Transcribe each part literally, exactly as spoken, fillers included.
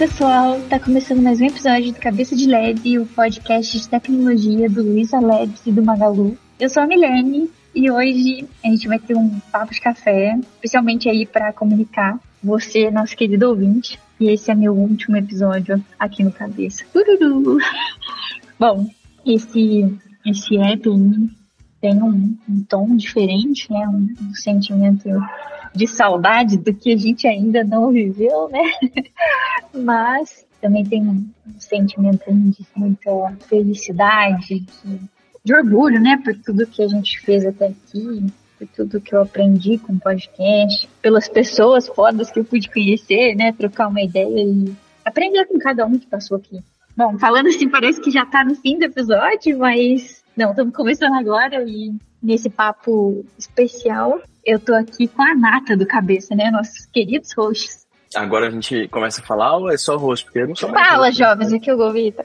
pessoal, tá começando mais um episódio do Cabeça de Lab, o podcast de tecnologia do Luiza Labs e do Magalu. Eu sou a Milene e hoje a gente vai ter um papo de café, especialmente aí para comunicar você, nosso querido ouvinte. E esse é meu último episódio aqui no Cabeça. Tururu. Bom, esse, esse app tem um, um tom diferente, né? Um, um sentimento de saudade do que a gente ainda não viveu, né? Mas também tem um, um sentimento de muita felicidade, de, de orgulho, né? Por tudo que a gente fez até aqui, por tudo que eu aprendi com o podcast, pelas pessoas fodas que eu pude conhecer, né? Trocar uma ideia e aprender com cada um que passou aqui. Bom, falando assim, parece que já tá no fim do episódio, mas não, estamos começando agora e nesse papo especial eu tô aqui com a Nata do Cabeça, né? Nossos queridos hosts. Agora a gente começa a falar ou é só host? Porque eu não sou mais Fala, host, jovens, né? Aqui eu vou vir.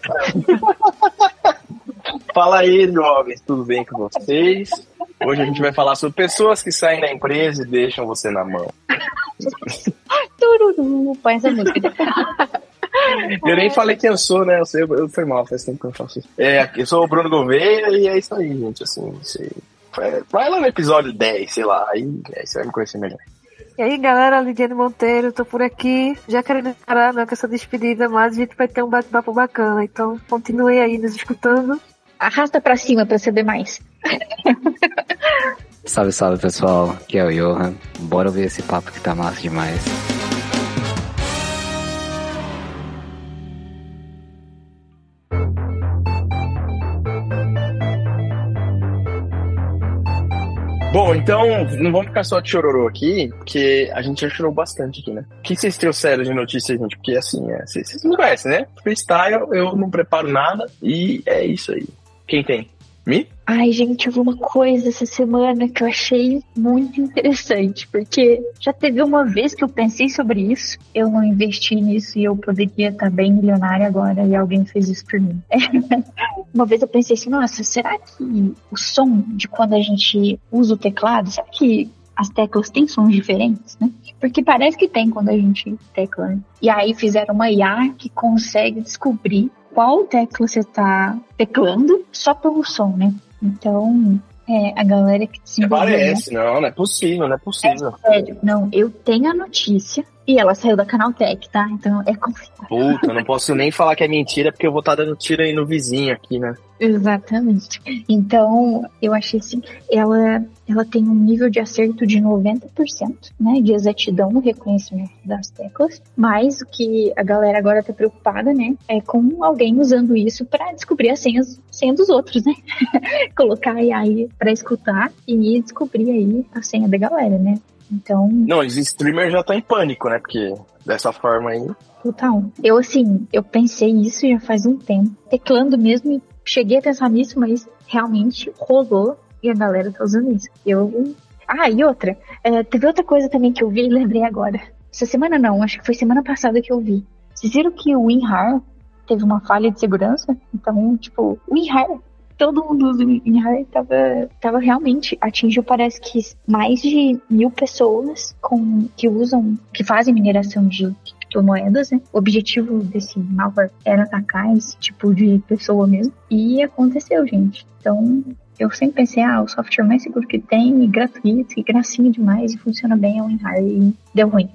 Fala aí, jovens, tudo bem com vocês? Hoje a gente vai falar sobre pessoas que saem da empresa e deixam você na mão. Tururu, põe essa música. Eu nem falei quem eu sou, né? Eu sei, eu fui mal, faz tempo que eu faço isso. É, eu sou o Bruno Gouveia e é isso aí, gente, assim, sei. Vai lá no episódio dez, sei lá, aí, aí você vai me conhecer melhor. E aí, galera, Lidiane Monteiro, tô por aqui, já querendo parar, né, com essa despedida, mas a gente vai ter um bate-papo bacana, então continue aí nos escutando. Arrasta pra cima pra saber mais. Salve, salve, pessoal, aqui é o Johan, bora ouvir esse papo que tá massa demais. Bom, então, não vamos ficar só de chororô aqui, porque a gente já chorou bastante aqui, né? O que vocês trouxeram de notícias, gente? Porque, assim, é, vocês, vocês me conhecem, né? Freestyle, eu não preparo nada e é isso aí. Quem tem? Me? Ai, gente, eu vi uma coisa essa semana que eu achei muito interessante, porque já teve uma vez que eu pensei sobre isso, eu não investi nisso e eu poderia estar bem milionária agora e alguém fez isso por mim. Uma vez eu pensei assim, nossa, será que o som de quando a gente usa o teclado, será que as teclas têm sons diferentes, né? Porque parece que tem quando a gente tecla, né? E aí fizeram uma I A que consegue descobrir qual tecla você tá teclando só pelo som, né? Então, é, a galera que desenvolveu... Parece, não, não é possível, não é possível. É sério, não, eu tenho a notícia e ela saiu da Canaltech, tá? Então é complicado. Puta, eu não posso nem falar que é mentira porque eu vou estar dando tiro aí no vizinho aqui, né? Exatamente. Então, eu achei assim, ela, ela tem um nível de acerto de noventa por cento, né, de exatidão no reconhecimento das teclas, mas o que a galera agora tá preocupada, né, é com alguém usando isso para descobrir as senhas, senha dos outros, né? Colocar a I A aí pra escutar e descobrir aí a senha da galera, né? Então... Não, os streamers já estão em pânico, né? Porque dessa forma aí... Total. Eu, assim, eu pensei isso já faz um tempo, teclando mesmo, e cheguei a pensar nisso, mas realmente rolou e a galera tá usando isso. Eu... Ah, e outra, é, teve outra coisa também que eu vi e lembrei agora. Essa semana não, acho que foi semana passada que eu vi. Vocês viram que o WinRAR teve uma falha de segurança? Então, tipo, o WinRAR... Todo mundo usa o WinRAR, tava, tava realmente, atingiu parece que mais de mil pessoas com, que usam, que fazem mineração de criptomoedas, né? O objetivo desse malware era atacar esse tipo de pessoa mesmo. E aconteceu, gente. Então, eu sempre pensei, ah, o software mais seguro que tem, e gratuito, e gracinha demais, e funciona bem, é o WinRAR, e deu ruim.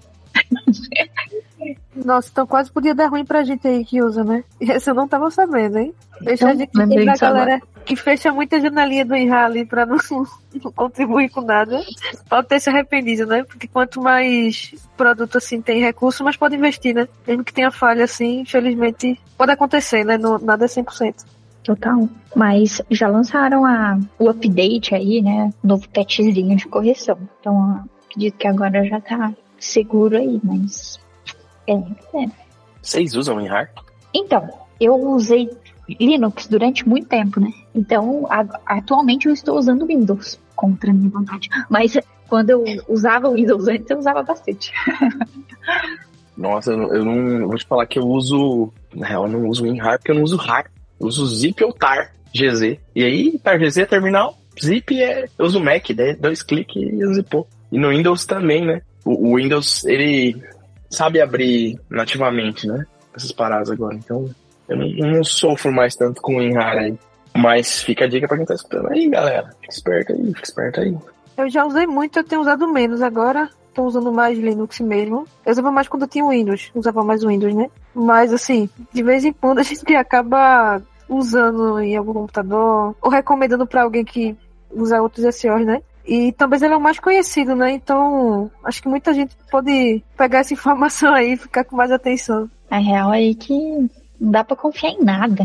Nossa, então quase podia dar ruim pra gente aí que usa, né? Esse eu não tava sabendo, hein? Deixa Então, a gente lembrei da disso galera agora. que fecha muita janelinha do WinRAR ali pra não, não contribuir com nada. Pode ter se arrependido, né? Porque quanto mais produto assim tem recurso, mais pode investir, né? Mesmo que tenha falha assim, infelizmente pode acontecer, né? Não, nada é cem por cento. Total. Mas já lançaram a, o update aí, né? Novo patchzinho de correção. Então, acredito que agora já tá seguro aí, mas... É, é. Vocês usam WinRAR? Então, eu usei Linux durante muito tempo, né? Então, a, atualmente eu estou usando Windows, contra a minha vontade. Mas quando eu usava o Windows antes, eu usava bastante. Nossa, eu não, eu não... Vou te falar que eu uso... Na real, eu não uso WinRAR porque eu não uso RAR. Eu uso Zip ou tar G Z. E aí, tar G Z é terminal. Zip é... Eu uso Mac, né? Dois cliques e zipou. E no Windows também, né? O, o Windows, ele... sabe abrir nativamente, né? essas paradas agora. Então, eu não, não sofro mais tanto com o WinRAR aí. Mas fica a dica pra quem tá escutando aí, galera. Fica esperto aí, fica esperto aí. Eu já usei muito, eu tenho usado menos agora. Tô usando mais Linux mesmo. Eu usava mais quando eu tinha Windows. Usava mais Windows, né? Mas, assim, de vez em quando a gente acaba usando em algum computador. Ou recomendando pra alguém que usa outros S Os, né? E talvez ele é o mais conhecido, né? Então, acho que muita gente pode pegar essa informação aí e ficar com mais atenção. A real aí que não dá pra confiar em nada.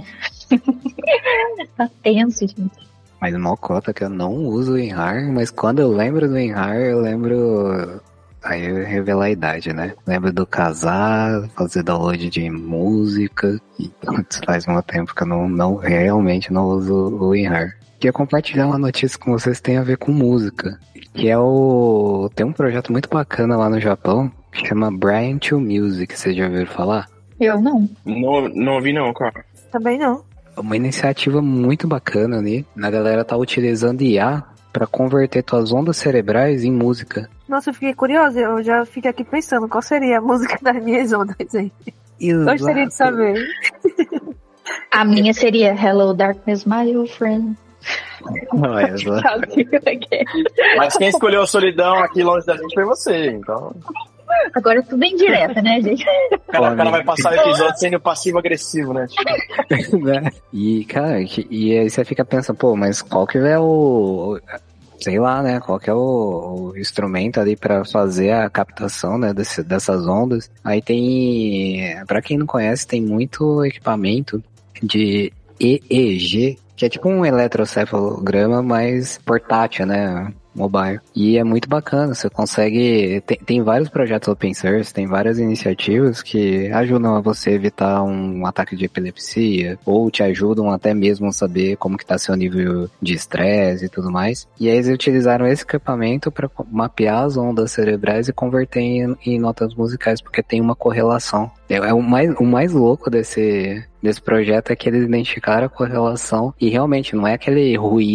Tá tenso, gente. Mas mal cota que eu não uso o WinRAR, mas quando eu lembro do WinRAR, eu lembro... Aí eu revelo a idade, né? Lembro do casar, fazer download de música. E putz, faz muito tempo que eu não, não realmente não uso o WinRAR. Queria compartilhar uma notícia com vocês que tem a ver com música. Que é o... Tem um projeto muito bacana lá no Japão, que chama Brain to Music. Vocês já ouviram falar? Eu não. Não, não ouvi não, cara. Também não. Uma iniciativa muito bacana ali. A galera tá utilizando I A para converter tuas ondas cerebrais em música. Nossa, eu fiquei curiosa. Eu já fiquei aqui pensando qual seria a música das minhas ondas aí. Exato. Gostaria de saber. A minha seria Hello Darkness, my old friend. Não, é só... Mas quem escolheu a solidão aqui longe da gente foi você, então... Agora tudo é indireta, né, gente? O cara, o cara vai passar o episódio sendo passivo-agressivo, né? Né? E, cara, e aí você fica pensando, pô, mas qual que é o... Sei lá, né? Qual que é o, o instrumento ali pra fazer a captação, né, desse, dessas ondas? Aí tem... Pra quem não conhece, tem muito equipamento de E E G, que é tipo um eletrocefalograma, mas portátil, né? Mobile. E é muito bacana, você consegue... Tem, tem vários projetos open source, tem várias iniciativas que ajudam a você evitar um ataque de epilepsia, ou te ajudam até mesmo a saber como que tá seu nível de estresse e tudo mais. E aí eles utilizaram esse equipamento para mapear as ondas cerebrais e converter em, em notas musicais, porque tem uma correlação. É, é o, mais, o mais louco desse... desse projeto é que eles identificaram a correlação e realmente não é aquele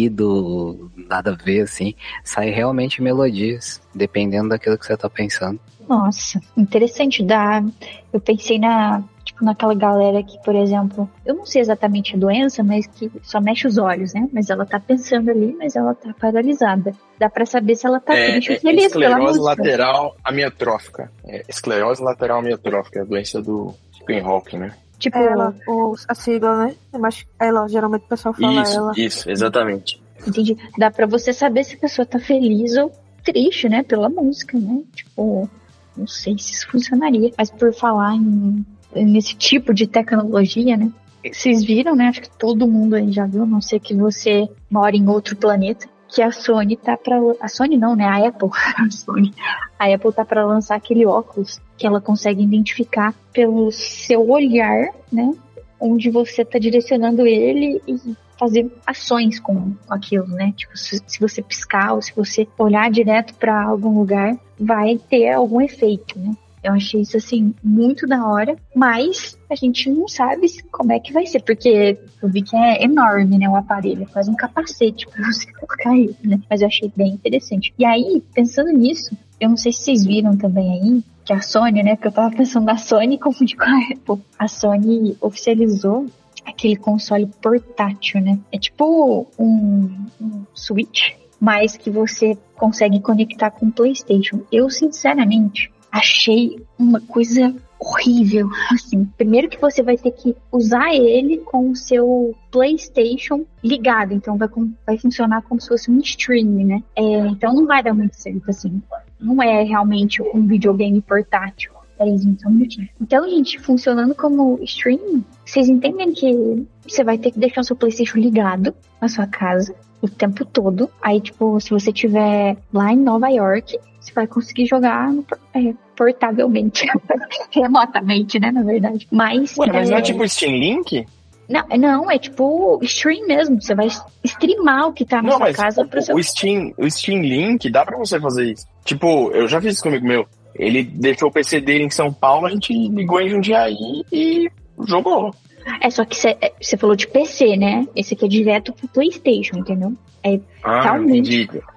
ruído nada a ver, assim, sai realmente melodias, dependendo daquilo que você tá pensando. Nossa, interessante. Dá... Eu pensei na, tipo, naquela galera que, por exemplo, eu não sei exatamente a doença, mas que só mexe os olhos, né? Mas ela tá pensando ali, mas ela tá paralisada. Dá pra saber se ela tá é, triste ou é, feliz pela esclerose música. lateral amiotrófica. É, esclerose lateral amiotrófica, a doença do Stephen Hawking, né? Tipo, ela, o, a sigla, né? Mas ela, geralmente o pessoal fala isso, ela. Isso, exatamente. entendi. Dá pra você saber se a pessoa tá feliz ou triste, né? Pela música, né? Tipo, não sei se isso funcionaria. Mas por falar em, nesse tipo de tecnologia, né? Vocês viram, né? Acho que todo mundo aí já viu, a não ser que você mora em outro planeta, que a Sony tá pra... A Sony não, né? A Apple. A Sony. A Apple tá pra lançar aquele óculos que ela consegue identificar pelo seu olhar, né? Onde você tá direcionando ele e fazer ações com, com aquilo, né? Tipo, se, se você piscar ou se você olhar direto pra algum lugar, vai ter algum efeito, né? Eu achei isso, assim, muito da hora, mas a gente não sabe como é que vai ser, porque eu vi que é enorme, né, o aparelho, quase um capacete pra você colocar ele, né? Mas eu achei bem interessante. E aí, pensando nisso, eu não sei se vocês viram também aí, que a Sony, né, porque eu tava pensando na Sony como de com a Apple, a Sony oficializou aquele console portátil, né? É tipo um, um Switch, mas que você consegue conectar com o PlayStation. Eu, sinceramente, achei uma coisa horrível, assim. Primeiro que você vai ter que usar ele com o seu PlayStation ligado, então vai, vai funcionar como se fosse um stream, né? É, então não vai dar muito certo, assim. Não é realmente um videogame portátil. Peraí, gente, só um minutinho. Então, gente, funcionando como stream, vocês entendem que você vai ter que deixar o seu PlayStation ligado na sua casa o tempo todo. Aí, tipo, se você estiver lá em Nova York, você vai conseguir jogar no, é, portavelmente. Remotamente, né, na verdade. Mas, Ué, mas é... não é tipo Steam Link? Não, não, é tipo stream mesmo. Você vai streamar o que tá na não, sua mas casa o, pro seu... o Steam, o Steam Link, dá pra você fazer isso. Tipo, eu já fiz isso comigo meu. Ele deixou o P C dele em São Paulo, a gente ligou em Jundiaí e jogou. É, só que você falou de P C, né? Esse aqui é direto pro PlayStation, entendeu? É Ah, realmente... entendi.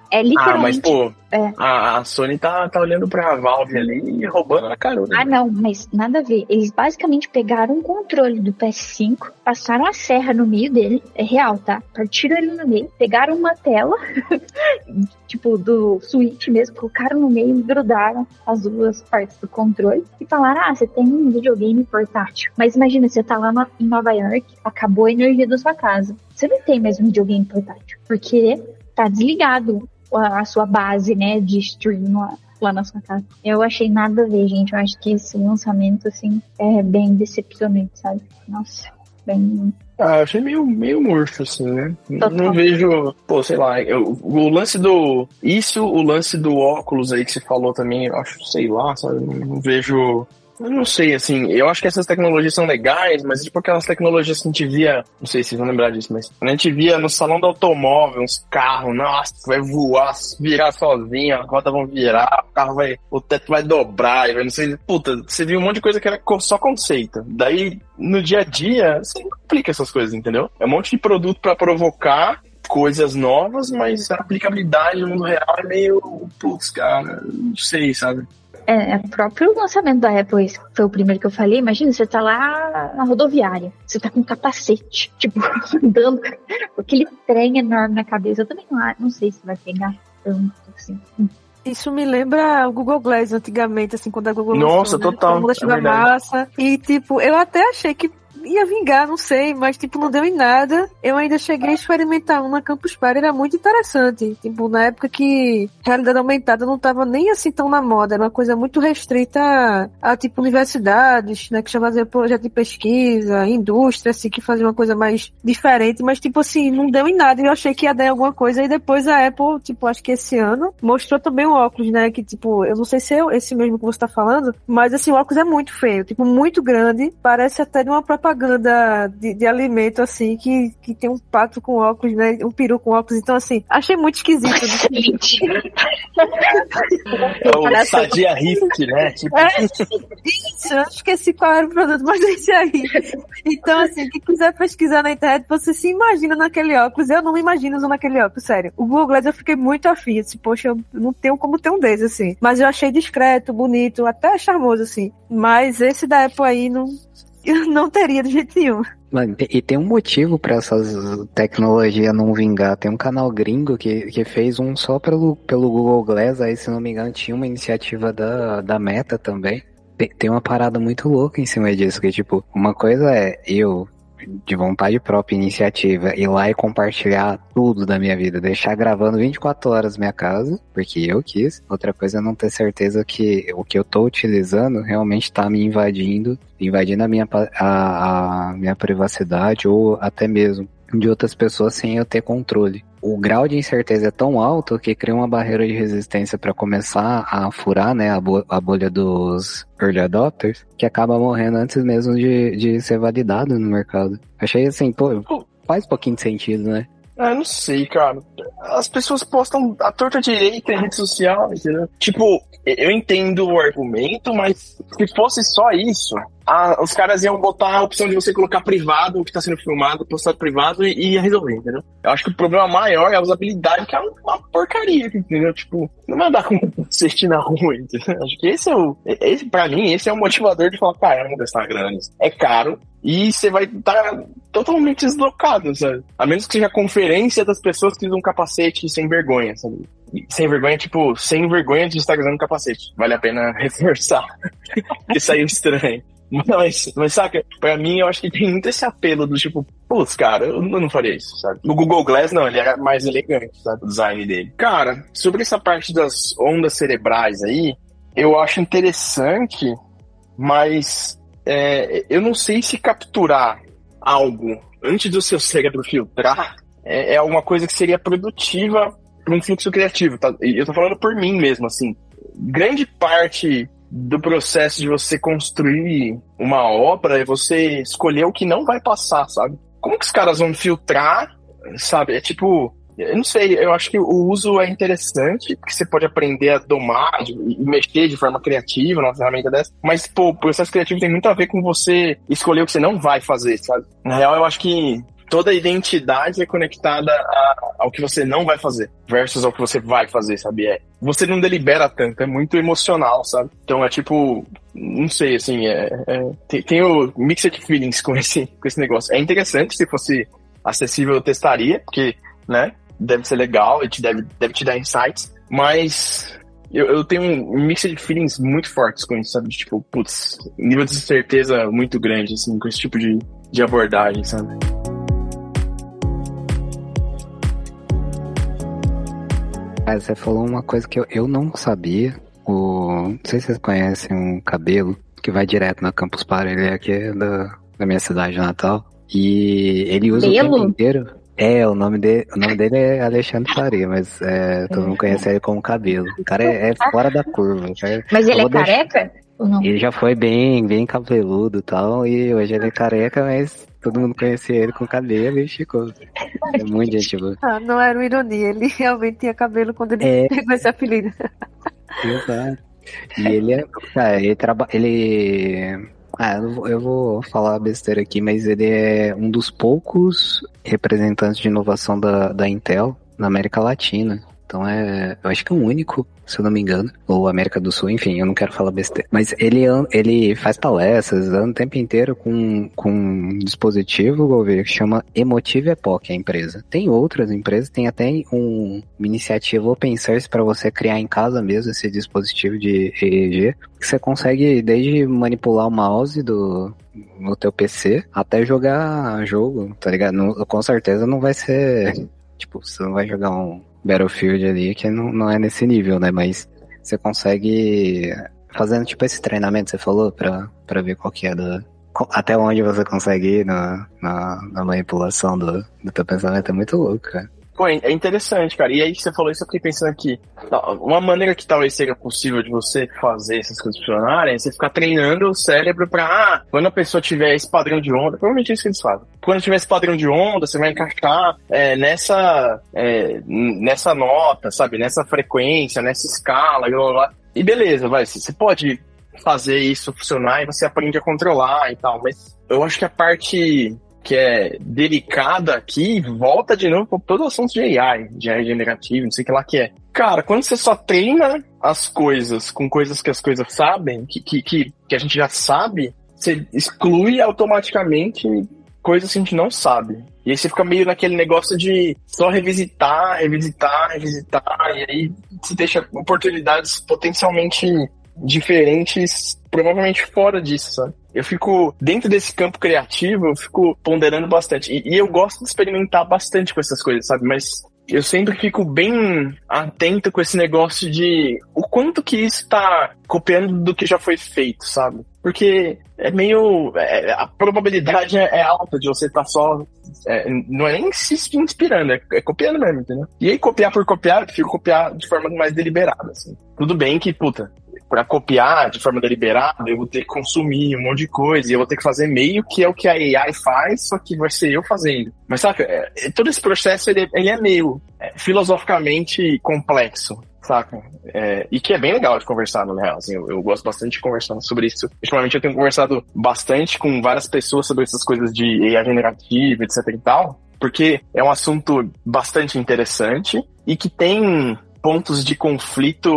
É literalmente... Ah, mas pô, é. a, a Sony tá, tá olhando pra Valve ali e roubando a carona. Ah, não, mas nada a ver. Eles basicamente pegaram um controle do P S cinco, passaram a serra no meio dele, é real, tá? Partiram ele no meio, pegaram uma tela, tipo, do Switch mesmo, colocaram no meio e grudaram as duas partes do controle e falaram, ah, você tem um videogame portátil. Mas imagina, você tá lá no, em Nova York, acabou a energia da sua casa. Você não tem mais um videogame portátil, porque tá desligado a, a sua base, né, de stream lá, lá na sua casa. Eu achei nada a ver, gente. Eu acho que esse lançamento, assim, é bem decepcionante, sabe? Nossa, bem... Ah, eu achei meio, meio murcho, assim, né? Total. Não vejo, pô, sei lá, eu, o lance do... Isso, o lance do óculos aí que você falou também, eu acho, sei lá, sabe? Não, não vejo... Eu não sei, assim, eu acho que essas tecnologias são legais, mas tipo aquelas tecnologias que a gente via, não sei se vocês vão lembrar disso, mas a gente via no salão do automóvel, uns carros, nossa, vai voar, virar sozinho, as rodas vão virar, o carro vai, o teto vai dobrar, vai, não sei, puta, você viu um monte de coisa que era só conceito. Daí, no dia a dia, você não aplica essas coisas, entendeu? É um monte de produto pra provocar coisas novas, mas a aplicabilidade no mundo real é meio, putz, cara, não sei, sabe? É, o próprio lançamento da Apple, esse foi o primeiro que eu falei. Imagina, você tá lá na rodoviária, você tá com um capacete, tipo, andando com aquele trem enorme na cabeça. Eu também não, não sei se vai pegar tanto, assim. Isso me lembra o Google Glass antigamente, assim, quando a Google Nossa, lançou, total, né? Todo mundo é verdade. massa. E, tipo, eu até achei que ia vingar, não sei, mas, tipo, não deu em nada. Eu ainda cheguei a experimentar um na Campus Party, era muito interessante. Tipo, na época que realidade aumentada não tava nem assim tão na moda, era uma coisa muito restrita a, a tipo, universidades, né, que chamavam projeto de pesquisa, indústria, assim, que fazia uma coisa mais diferente, mas, tipo assim, não deu em nada. Eu achei que ia dar alguma coisa, e depois a Apple, tipo, acho que esse ano, mostrou também o óculos, né, que, tipo, eu não sei se é esse mesmo que você tá falando, mas, assim, o óculos é muito feio, tipo, muito grande, parece até de uma propaganda De, de alimento, assim, que, que tem um pato com óculos, né? Um peru com óculos. Então, assim, achei muito esquisito. É o Sadia Rift, né? Tipo... É, isso, eu esqueci qual era o produto, mas esse aí. Então, assim, quem quiser pesquisar na internet, você se imagina naquele óculos. Eu não me imagino usando aquele óculos, sério. O Google Glass eu fiquei muito afim. Assim, poxa, eu não tenho como ter um desses, assim. Mas eu achei discreto, bonito, até charmoso, assim. Mas esse da Apple aí não... Eu não teria de jeito nenhum. Mano, e tem um motivo pra essas tecnologias não vingar. Tem um canal gringo que, que fez um só pelo, pelo Google Glass. Aí, se não me engano, tinha uma iniciativa da, da Meta também. Tem, tem uma parada muito louca em cima disso. Que, tipo, uma coisa é eu, de vontade própria, iniciativa, ir lá e compartilhar tudo da minha vida. Deixar gravando vinte e quatro horas minha casa, porque eu quis. Outra coisa é não ter certeza que o que eu tô utilizando realmente tá me invadindo, invadindo a minha, a, a minha privacidade, ou até mesmo de outras pessoas sem eu ter controle. O grau de incerteza é tão alto que cria uma barreira de resistência para começar a furar, né, a, bo- a bolha dos early adopters, que acaba morrendo antes mesmo de, de ser validado no mercado. Achei assim, pô, faz um pouquinho de sentido, né? Ah, eu não sei, cara. As pessoas postam a torta direita em rede social, entendeu? Tipo, eu entendo o argumento, mas se fosse só isso, ah, os caras iam botar a opção de você colocar privado o que tá sendo filmado, postado privado, e, e ia resolver, entendeu? Eu acho que o problema maior é a usabilidade, que é uma porcaria, entendeu? Tipo, não vai andar com cestinha na rua, entendeu? Acho que esse é o... Esse, pra mim, esse é o motivador de falar, cara, eu não vou gastar grana nisso. É caro, e você vai estar totalmente deslocado, sabe? A menos que seja a conferência das pessoas que usam capacete sem vergonha, sabe? Sem vergonha, tipo, sem vergonha de estar usando capacete. Vale a pena reforçar. Porque saiu estranho. Mas, mas saca, pra mim eu acho que tem muito esse apelo do tipo, putz, cara, eu, eu não faria isso, sabe? No Google Glass, não, ele era mais elegante, sabe? O design dele. Cara, sobre essa parte das ondas cerebrais aí, eu acho interessante, mas é, eu não sei se capturar algo antes do seu cérebro filtrar é, é uma coisa que seria produtiva para um fluxo criativo, tá? E eu tô falando por mim mesmo, assim. Grande parte do processo de você construir uma obra é você escolher o que não vai passar, sabe? Como que os caras vão filtrar, sabe? É tipo, eu não sei, eu acho que o uso é interessante, porque você pode aprender a domar e mexer de forma criativa numa ferramenta dessa, mas, pô, o processo criativo tem muito a ver com você escolher o que você não vai fazer, sabe? Na real, eu acho que toda a identidade é conectada a, ao que você não vai fazer, versus ao que você vai fazer, sabe? É, você não delibera tanto, é muito emocional, sabe? Então é tipo, não sei, assim, é, é, tem, tem o mixed feelings com esse, com esse negócio. É interessante, se fosse acessível eu testaria, porque, né, deve ser legal, e te deve, deve te dar insights, mas eu, eu tenho um mixed feelings muito fortes com isso, sabe? Tipo, putz, nível de certeza muito grande, assim, com esse tipo de, de abordagem, sabe? Ah, você falou uma coisa que eu, eu não sabia. O, não sei se vocês conhecem um cabelo que vai direto na Campus Party, ele é aqui da, da minha cidade natal. E ele usa Belo? o tempo inteiro. É, o nome dele, o nome dele é Alexandre Faria, mas é, todo mundo conhece ele como Cabelo. O cara é, é fora da curva. Cara. Mas ele é deixar... careca? Ou não? Ele já foi bem, bem cabeludo e tal, e hoje ele é careca, mas todo mundo conhecia ele com cabelo e ficou. É muito gente boa. Ah, não era uma ironia, ele realmente tinha cabelo quando ele é... pegou esse apelido. Exato. E ele é. Cara, ele trabalha. Ele. Ah, eu vou, eu vou falar besteira aqui, mas ele é um dos poucos representantes de inovação da, da Intel na América Latina. Então é, eu acho que é o único, se eu não me engano, ou América do Sul, enfim, eu não quero falar besteira. Mas ele, ele faz palestras, anda o tempo inteiro com, com um dispositivo, vou ver, que chama Emotive Epoch, a empresa. Tem outras empresas, tem até um, uma iniciativa open source para você criar em casa mesmo esse dispositivo de E E G, que você consegue desde manipular o mouse do... no teu P C, até jogar jogo, tá ligado? Não, com certeza não vai ser, tipo, você não vai jogar um Battlefield ali, que não, não é nesse nível, né? Mas você consegue, fazendo tipo esse treinamento que você falou, pra, pra ver qual que é da, até onde você consegue ir na, na, na manipulação do, do teu pensamento, é muito louco, cara. Pô, é interessante, cara. E aí que você falou isso, eu fiquei pensando aqui. Uma maneira que talvez seja possível de você fazer essas coisas funcionarem é você ficar treinando o cérebro pra, ah, quando a pessoa tiver esse padrão de onda, provavelmente é isso que eles fazem. Quando tiver esse padrão de onda, você vai encaixar é, nessa, é, nessa nota, sabe? Nessa frequência, nessa escala, blá, blá, blá. E beleza, vai. Você pode fazer isso funcionar e você aprende a controlar e tal. Mas eu acho que a parte que é delicada aqui, volta de novo para todo o assunto de A I, de A I generativo, não sei o que lá que é. Cara, quando você só treina as coisas com coisas que as coisas sabem, que, que, que, que a gente já sabe, você exclui automaticamente coisas que a gente não sabe. E aí você fica meio naquele negócio de só revisitar, revisitar, revisitar, e aí você deixa oportunidades potencialmente diferentes, provavelmente fora disso, sabe? Eu fico, dentro desse campo criativo, eu fico ponderando bastante. E, e eu gosto de experimentar bastante com essas coisas, sabe? Mas eu sempre fico bem atento com esse negócio de o quanto que isso tá copiando do que já foi feito, sabe? Porque é meio... É, a probabilidade é, é alta de você estar tá só... É, não é nem se inspirando, é, é copiando mesmo, entendeu? E aí copiar por copiar, eu prefiro copiar de forma mais deliberada, assim. Tudo bem que, puta... Pra copiar de forma deliberada, eu vou ter que consumir um monte de coisa, e eu vou ter que fazer meio que é o que a A I faz, só que vai ser eu fazendo. Mas saca, é, todo esse processo, ele, ele é meio é, filosoficamente complexo, saca? É, e que é bem legal de conversar, na real, assim, eu, eu gosto bastante de conversar sobre isso. Principalmente eu tenho conversado bastante com várias pessoas sobre essas coisas de A I generativa, etc e tal, porque é um assunto bastante interessante e que tem pontos de conflito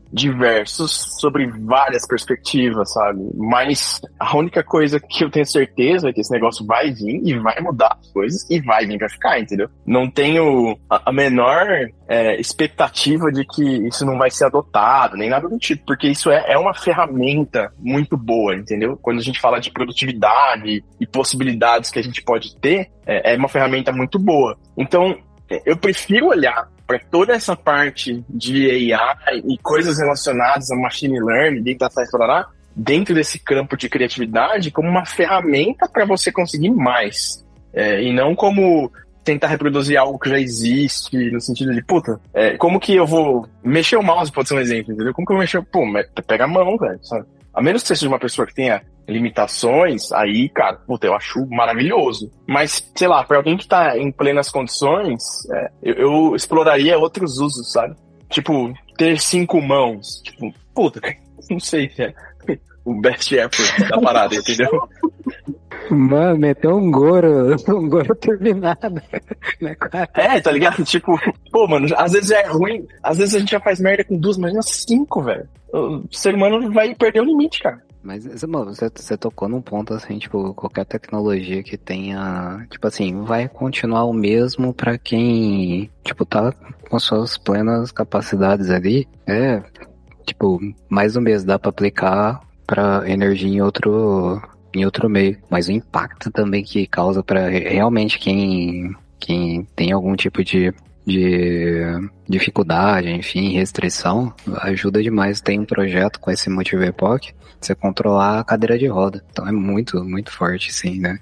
diversos sobre várias perspectivas, sabe? Mas a única coisa que eu tenho certeza é que esse negócio vai vir e vai mudar as coisas e vai vir pra ficar, entendeu? Não tenho a menor é, expectativa de que isso não vai ser adotado, nem nada do tipo, porque isso é, é uma ferramenta muito boa, entendeu? Quando a gente fala de produtividade e possibilidades que a gente pode ter, é, é uma ferramenta muito boa. Então, eu prefiro olhar para toda essa parte de A I e coisas relacionadas a machine learning, data science, dentro desse campo de criatividade, como uma ferramenta para você conseguir mais. É, e não como tentar reproduzir algo que já existe, no sentido de, puta, é, como que eu vou mexer o mouse, pode ser um exemplo, entendeu? Como que eu vou mexer? Pô, pega a mão, velho, sabe? A menos que você seja uma pessoa que tenha limitações, aí, cara, puta, eu acho maravilhoso. Mas, sei lá, pra alguém que tá em plenas condições, é, eu, eu exploraria outros usos, sabe? Tipo, ter cinco mãos. Tipo, puta, não sei se é o best effort da parada, entendeu? Mano, meteu um Goro, um Goro turbinado. Né, cara? É, tá ligado? Tipo, pô, mano, às vezes é ruim, às vezes a gente já faz merda com duas, imagina cinco, velho. O ser humano vai perder o limite, cara. Mas, mano, você, você tocou num ponto assim, tipo, qualquer tecnologia que tenha, tipo assim, vai continuar o mesmo pra quem, tipo, tá com suas plenas capacidades ali. É, tipo, mais do mesmo, dá pra aplicar pra energia em outro, em outro meio. Mas o impacto também que causa pra realmente quem, quem tem algum tipo de de dificuldade, enfim, restrição, ajuda demais. Tem um projeto com esse Motive Epoch, você controlar a cadeira de roda. Então é muito, muito forte, sim, né?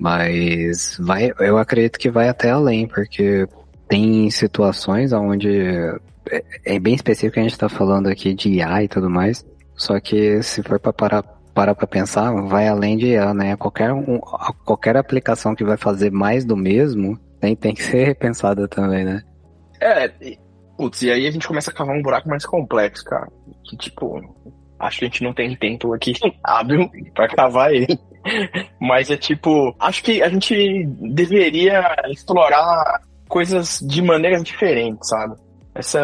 Mas vai, eu acredito que vai até além, porque tem situações onde é, é bem específico, a gente tá falando aqui de I A e tudo mais, só que se for para parar parar pra pensar, vai além de I A, né? Qualquer, um, qualquer aplicação que vai fazer mais do mesmo tem, tem que ser repensada também, né? É, e, putz, e aí a gente começa a cavar um buraco mais complexo, cara. Que, tipo, acho que a gente não tem tempo aqui hábil pra cavar ele. Mas é tipo, acho que a gente deveria explorar coisas de maneiras diferentes, sabe? Essa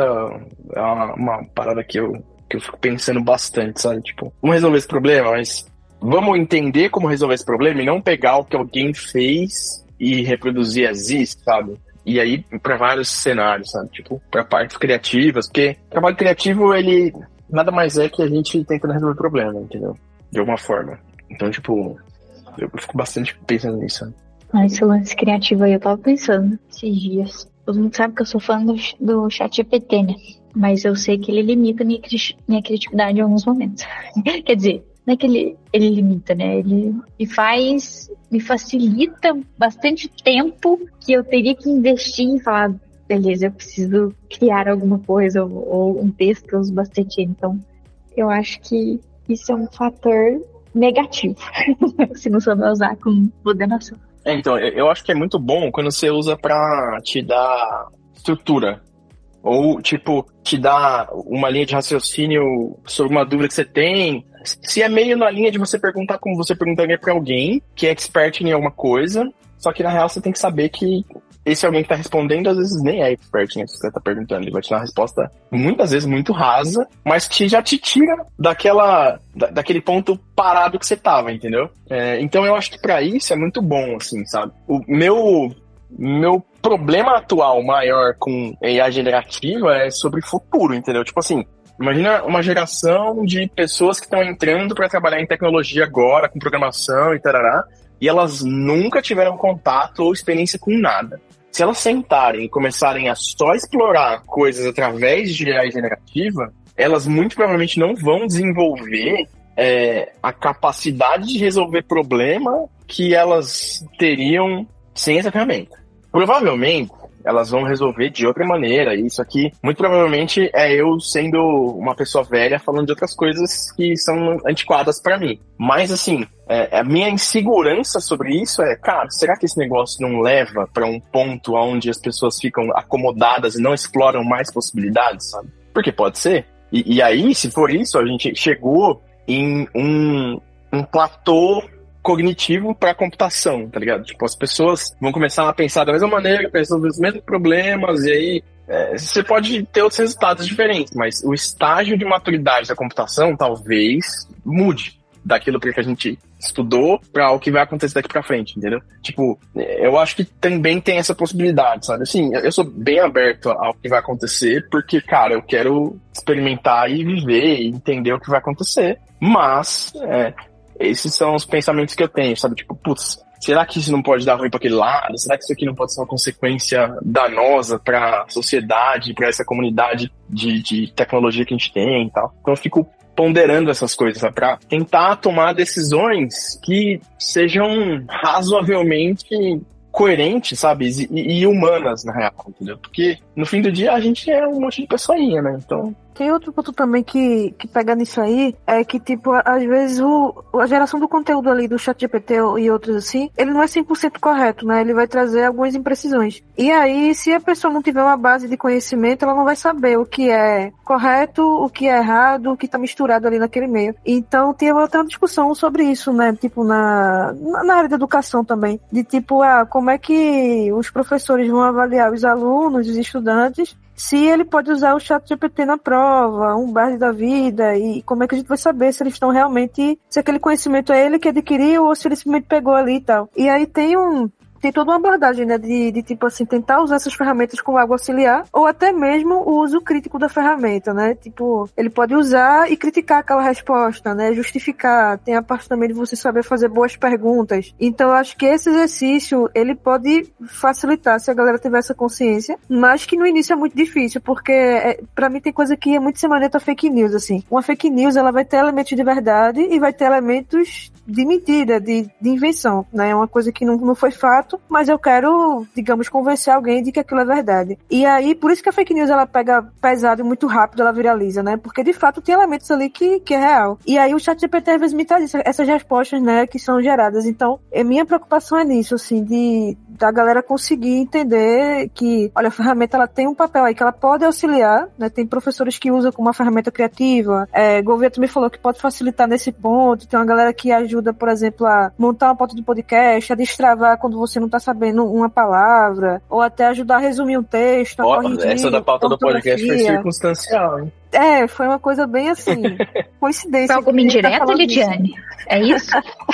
é uma, uma parada que eu, que eu fico pensando bastante, sabe? Tipo, vamos resolver esse problema, mas vamos entender como resolver esse problema e não pegar o que alguém fez e reproduzir as is, sabe? E aí, para vários cenários, sabe? Tipo, para partes criativas, porque o trabalho criativo, ele nada mais é que a gente tentando resolver o problema, entendeu? De alguma forma. Então, tipo, eu fico bastante pensando nisso, sabe? Ah, esse lance criativo aí, eu tava pensando esses dias. Todo mundo sabe que eu sou fã do, do ChatGPT, né? Mas eu sei que ele limita minha, minha criatividade em alguns momentos. Quer dizer, não é que ele, ele limita, né? Ele me faz, me facilita bastante tempo que eu teria que investir em falar, beleza, eu preciso criar alguma coisa ou, ou um texto que eu uso bastante. Então, eu acho que isso é um fator negativo, se não souber usar com moderação. É, então, eu acho que é muito bom quando você usa pra te dar estrutura. Ou, tipo, te dar uma linha de raciocínio sobre uma dúvida que você tem. Se é meio na linha de você perguntar como você perguntaria pra alguém que é expert em alguma coisa, só que na real você tem que saber que esse alguém que tá respondendo às vezes nem é expert, né, que você tá perguntando. Ele vai te dar uma resposta muitas vezes muito rasa, mas que já te tira daquela, da, daquele ponto parado que você tava, entendeu? É, então eu acho que pra isso é muito bom, assim, sabe? O meu... Meu problema atual maior com A I generativa é sobre futuro, entendeu? Tipo assim, imagina uma geração de pessoas que estão entrando para trabalhar em tecnologia agora, com programação e tarará, e elas nunca tiveram contato ou experiência com nada. Se elas sentarem e começarem a só explorar coisas através de A I generativa, elas muito provavelmente não vão desenvolver é, a capacidade de resolver problema que elas teriam sem essa ferramenta. Provavelmente, elas vão resolver de outra maneira. E isso aqui, muito provavelmente, é eu sendo uma pessoa velha falando de outras coisas que são antiquadas pra mim. Mas, assim, é, a minha insegurança sobre isso é, cara, será que esse negócio não leva pra um ponto onde as pessoas ficam acomodadas e não exploram mais possibilidades, sabe? Porque pode ser. E, e aí, se for isso, a gente chegou em um, um platô cognitivo para computação, tá ligado? Tipo, as pessoas vão começar a pensar da mesma maneira, para resolver os mesmos problemas, e aí é, você pode ter outros resultados diferentes, mas o estágio de maturidade da computação talvez mude daquilo que a gente estudou para o que vai acontecer daqui para frente, entendeu? Tipo, eu acho que também tem essa possibilidade, sabe? Assim, eu sou bem aberto ao que vai acontecer, porque, cara, eu quero experimentar e viver e entender o que vai acontecer, mas é, esses são os pensamentos que eu tenho, sabe? Tipo, putz, será que isso não pode dar ruim para aquele lado? Será que isso aqui não pode ser uma consequência danosa para a sociedade, para essa comunidade de, de tecnologia que a gente tem e tal? Então eu fico ponderando essas coisas, sabe? Para tentar tomar decisões que sejam razoavelmente coerentes, sabe? E, e humanas, na real, entendeu? Porque no fim do dia a gente é um monte de pessoinha, né? Então Tem outro ponto também que, que pega nisso aí, é que, tipo, às vezes o, a geração do conteúdo ali do ChatGPT e outros assim, ele não é cem por cento correto, né? Ele vai trazer algumas imprecisões. E aí, se a pessoa não tiver uma base de conhecimento, ela não vai saber o que é correto, o que é errado, o que tá misturado ali naquele meio. Então, tem até uma discussão sobre isso, né? Tipo, na, na área da educação também. De tipo, ah, como é que os professores vão avaliar os alunos, os estudantes, se ele pode usar o ChatGPT na prova, um Bard da vida, e como é que a gente vai saber se eles estão realmente, se aquele conhecimento é ele que adquiriu ou se ele simplesmente pegou ali e tal. E aí tem um... Tem toda uma abordagem, né, de, de tipo assim, tentar usar essas ferramentas como algo auxiliar, ou até mesmo o uso crítico da ferramenta, né, tipo, ele pode usar e criticar aquela resposta, né, justificar, tem a parte também de você saber fazer boas perguntas. Então, eu acho que esse exercício, ele pode facilitar se a galera tiver essa consciência, mas que no início é muito difícil, porque é, pra mim tem coisa que é muito semelhante a fake news, assim. Uma fake news, ela vai ter elementos de verdade e vai ter elementos de mentira, de, de invenção, né, é uma coisa que não, não foi fato, mas eu quero, digamos, convencer alguém de que aquilo é verdade. E aí, por isso que a fake news, ela pega pesado e muito rápido, ela viraliza, né? Porque, de fato, tem elementos ali que, que é real. E aí, o ChatGPT, às vezes, me traz essas respostas, né, que são geradas. Então, a minha preocupação é nisso, assim, de da galera conseguir entender que, olha, a ferramenta, ela tem um papel aí que ela pode auxiliar, né? Tem professores que usam como uma ferramenta criativa. É, Gouveia também falou que pode facilitar nesse ponto. Tem uma galera que ajuda, por exemplo, a montar uma pauta de podcast, a destravar quando você não tá sabendo uma palavra, ou até ajudar a resumir um texto, a Ó, corrigir essa da pauta do podcast foi circunstancial, hein? É, foi uma coisa bem assim, coincidência. Foi alguma indireta, tá Lidiane? É isso?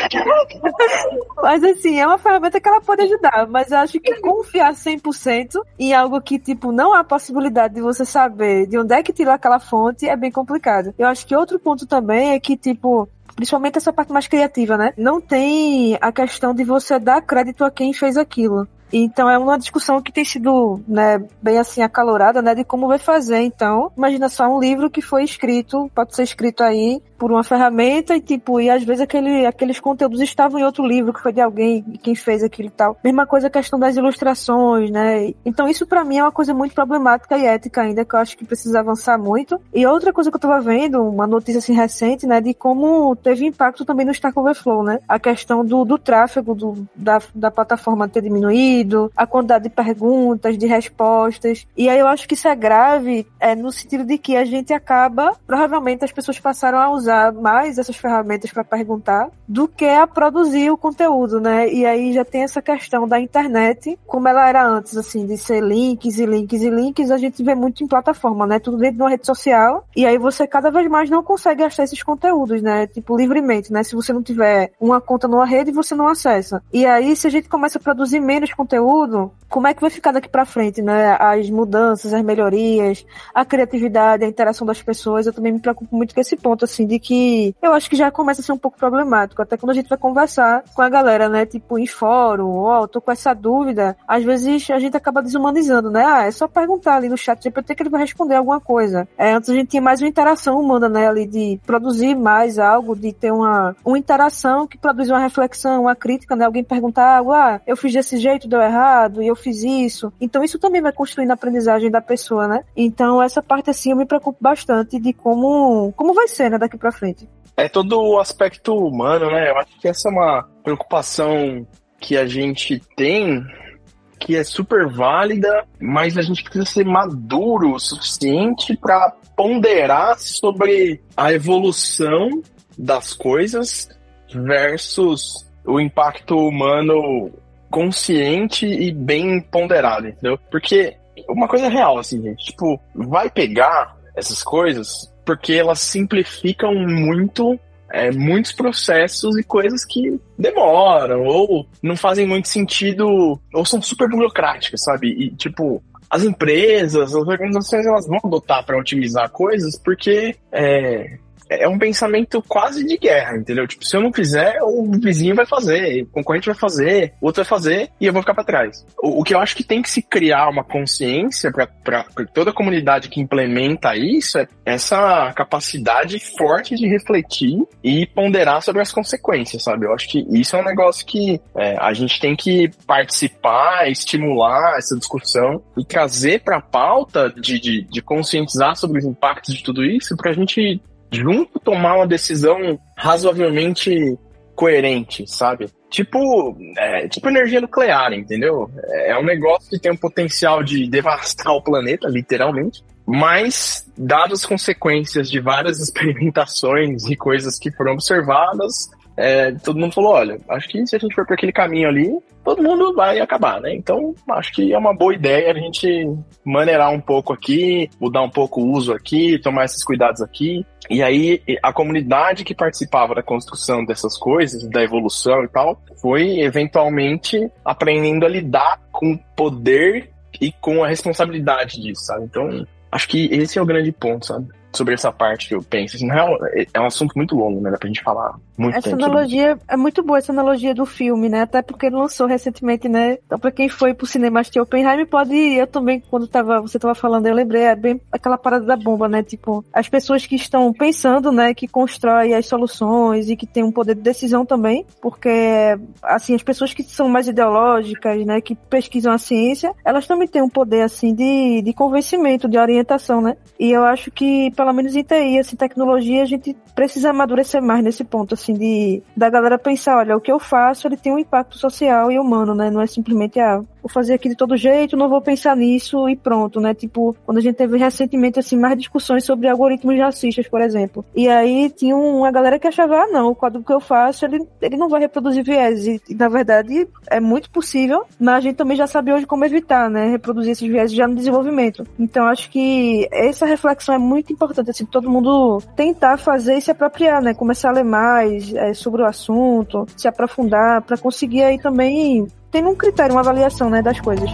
Mas assim, é uma ferramenta que ela pode ajudar, mas eu acho que confiar cem por cento em algo que, tipo, não há possibilidade de você saber de onde é que tirou aquela fonte é bem complicado. Eu acho que outro ponto também é que, tipo, principalmente essa parte mais criativa, né? Não tem a questão de você dar crédito a quem fez aquilo. Então é uma discussão que tem sido, né, bem assim acalorada, né, de como vai fazer. Então, imagina só um livro que foi escrito, pode ser escrito aí por uma ferramenta e tipo, e às vezes aquele, aqueles conteúdos estavam em outro livro que foi de alguém, quem fez aquilo e tal. Mesma coisa a questão das ilustrações, né? Então isso pra mim é uma coisa muito problemática e ética ainda, que eu acho que precisa avançar muito. E outra coisa que eu tava vendo, uma notícia assim recente, né, de como teve impacto também no Stack Overflow, né? A questão do, do tráfego do, da, da plataforma ter diminuído, a quantidade de perguntas, de respostas. E aí eu acho que isso é grave, é, no sentido de que a gente acaba, provavelmente as pessoas passaram a usar mais essas ferramentas para perguntar do que a produzir o conteúdo, né? E aí já tem essa questão da internet, como ela era antes, assim, de ser links e links e links, a gente vê muito em plataforma, né? Tudo dentro de uma rede social, e aí você cada vez mais não consegue achar esses conteúdos, né? Tipo, livremente, né? Se você não tiver uma conta numa rede, você não acessa. E aí, se a gente começa a produzir menos conteúdo, como é que vai ficar daqui pra frente, né? As mudanças, as melhorias, a criatividade, a interação das pessoas, eu também me preocupo muito com esse ponto, assim, de que eu acho que já começa a ser um pouco problemático, até quando a gente vai conversar com a galera, né, tipo, em fórum, ó, oh, tô com essa dúvida, às vezes a gente acaba desumanizando, né, ah, é só perguntar ali no chat G P T que ele vai responder alguma coisa. É, antes a gente tinha mais uma interação humana, né, ali de produzir mais algo, de ter uma, uma interação que produz uma reflexão, uma crítica, né, alguém perguntar algo, ah, eu fiz desse jeito, deu errado, e eu fiz isso. Então isso também vai construindo a aprendizagem da pessoa, né. Então essa parte, assim, eu me preocupo bastante de como, como vai ser, né, daqui pra frente. É todo o aspecto humano, né? Eu acho que essa é uma preocupação que a gente tem, que é super válida, mas a gente precisa ser maduro o suficiente para ponderar sobre a evolução das coisas versus o impacto humano consciente e bem ponderado, entendeu? Porque uma coisa é real, assim, gente, tipo, vai pegar essas coisas porque elas simplificam muito é, muitos processos e coisas que demoram, ou não fazem muito sentido, ou são super burocráticas, sabe? E, tipo, as empresas, as organizações, elas vão adotar para otimizar coisas porque é, é um pensamento quase de guerra, entendeu? Tipo, se eu não fizer, o vizinho vai fazer, o concorrente vai fazer, o outro vai fazer e eu vou ficar pra trás. O, o que eu acho que tem que se criar uma consciência pra, pra, pra toda a comunidade que implementa isso é essa capacidade forte de refletir e ponderar sobre as consequências, sabe? Eu acho que isso é um negócio que é, a gente tem que participar, estimular essa discussão e trazer pra pauta de, de, de conscientizar sobre os impactos de tudo isso pra gente junto tomar uma decisão razoavelmente coerente, sabe? Tipo, é, tipo energia nuclear, entendeu? É um negócio que tem um potencial de devastar o planeta, literalmente, mas, dadas as consequências de várias experimentações e coisas que foram observadas, é, todo mundo falou, olha, acho que se a gente for por aquele caminho ali, todo mundo vai acabar, né? Então, acho que é uma boa ideia a gente maneirar um pouco aqui, mudar um pouco o uso aqui, tomar esses cuidados aqui. E aí, a comunidade que participava da construção dessas coisas, da evolução e tal, foi eventualmente aprendendo a lidar com o poder e com a responsabilidade disso, sabe? Então, acho que esse é o grande ponto, sabe? Sobre essa parte que eu penso. Assim, não, é um assunto muito longo, né? Dá pra gente falar muito essa tempo. Essa analogia sobre... é muito boa, essa analogia do filme, né? Até porque ele lançou recentemente, né? Então, pra quem foi pro cinema assistir Oppenheimer, pode ir. Eu também, quando tava, você tava falando, eu lembrei, é bem aquela parada da bomba, né? Tipo, as pessoas que estão pensando, né? Que constroem as soluções e que tem um poder de decisão também, porque, assim, as pessoas que são mais ideológicas, né? Que pesquisam a ciência, elas também têm um poder, assim, de, de convencimento, de orientação, né? E eu acho que, pelo menos em T I, assim, tecnologia, a gente precisa amadurecer mais nesse ponto, assim, de da galera pensar, olha, o que eu faço, ele tem um impacto social e humano, né? Não é simplesmente, ah, vou fazer aqui de todo jeito, não vou pensar nisso e pronto, né? Tipo, quando a gente teve recentemente, assim, mais discussões sobre algoritmos racistas, por exemplo. E aí tinha uma galera que achava, ah, não, o código que eu faço, ele, ele não vai reproduzir viés. E, na verdade, é muito possível, mas a gente também já sabe hoje como evitar, né? Reproduzir esses viés já no desenvolvimento. Então, acho que essa reflexão é muito importante, assim, todo mundo tentar fazer e se apropriar, né? Começar a ler mais é, sobre o assunto, se aprofundar, para conseguir aí também ter um critério, uma avaliação, né, das coisas.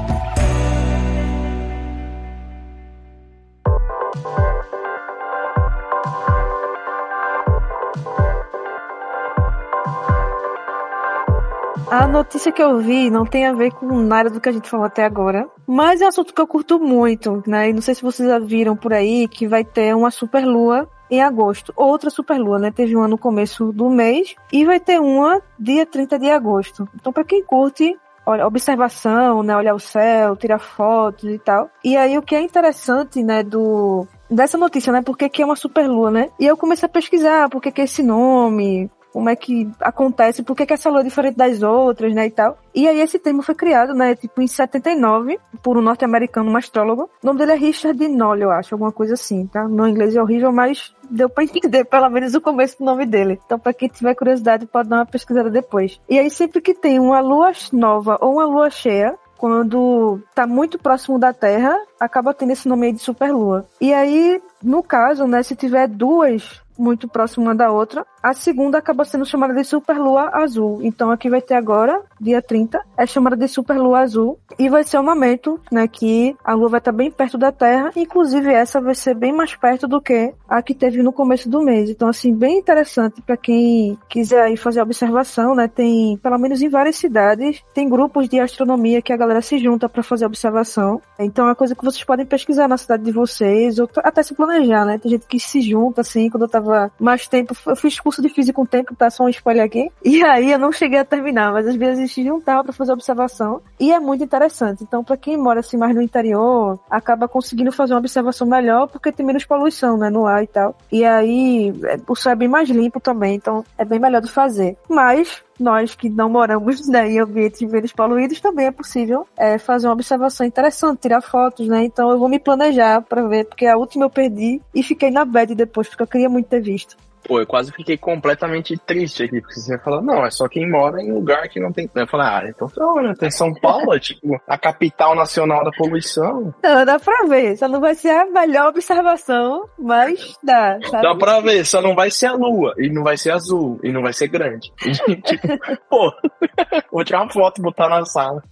A notícia que eu vi não tem a ver com nada do que a gente falou até agora, mas é um assunto que eu curto muito, né? E não sei se vocês já viram por aí que vai ter uma superlua em agosto. Outra superlua, né? Teve uma no começo do mês e vai ter uma dia trinta de agosto. Então, para quem curte, olha, observação, né? Olhar o céu, tirar fotos e tal. E aí, o que é interessante, né? Do dessa notícia, né? Porque que é uma superlua, né? E eu comecei a pesquisar por que que é esse nome, como é que acontece, por que que essa lua é diferente das outras, né, e tal. E aí esse termo foi criado, né, tipo, em setenta e nove, por um norte-americano, um astrólogo. O nome dele é Richard Noll, eu acho, alguma coisa assim, tá? No inglês é horrível, mas deu pra entender pelo menos o começo do nome dele. Então, pra quem tiver curiosidade, pode dar uma pesquisada depois. E aí, sempre que tem uma lua nova ou uma lua cheia, quando tá muito próximo da Terra, acaba tendo esse nome aí de superlua. E aí, no caso, né, se tiver duas muito próxima uma da outra, a segunda acaba sendo chamada de superlua azul. Então aqui vai ter agora, dia trinta, é chamada de superlua azul e vai ser um momento, né, que a lua vai estar bem perto da Terra, inclusive essa vai ser bem mais perto do que a que teve no começo do mês. Então assim, bem interessante para quem quiser ir fazer observação, né, tem, pelo menos em várias cidades, tem grupos de astronomia que a galera se junta para fazer observação. Então é uma coisa que vocês podem pesquisar na cidade de vocês, ou até se planejar, né, tem gente que se junta assim. Quando eu tava mais tempo, eu fiz curso de física um tempo, tá só um spoiler aqui, e aí eu não cheguei a terminar, mas às vezes a gente se juntava pra fazer observação, e é muito interessante. Então, pra quem mora assim mais no interior, acaba conseguindo fazer uma observação melhor, porque tem menos poluição, né, no ar e tal. E aí, o céu é bem mais limpo também, então é bem melhor de fazer. Mas nós que não moramos, né, em ambientes menos poluídos, também é possível é, fazer uma observação interessante, tirar fotos, né? Então eu vou me planejar pra ver, porque a última eu perdi e fiquei na bad depois, porque eu queria muito ter visto. Pô, eu quase fiquei completamente triste aqui, porque você falou, não, é só quem mora em lugar que não tem... Eu falei, ah, então não, tem São Paulo, é tipo a capital nacional da poluição. Não, dá pra ver, só não vai ser a melhor observação, mas dá, sabe? Dá pra ver, só não vai ser a lua, e não vai ser azul, e não vai ser grande. E, tipo, pô, vou tirar uma foto e botar na sala.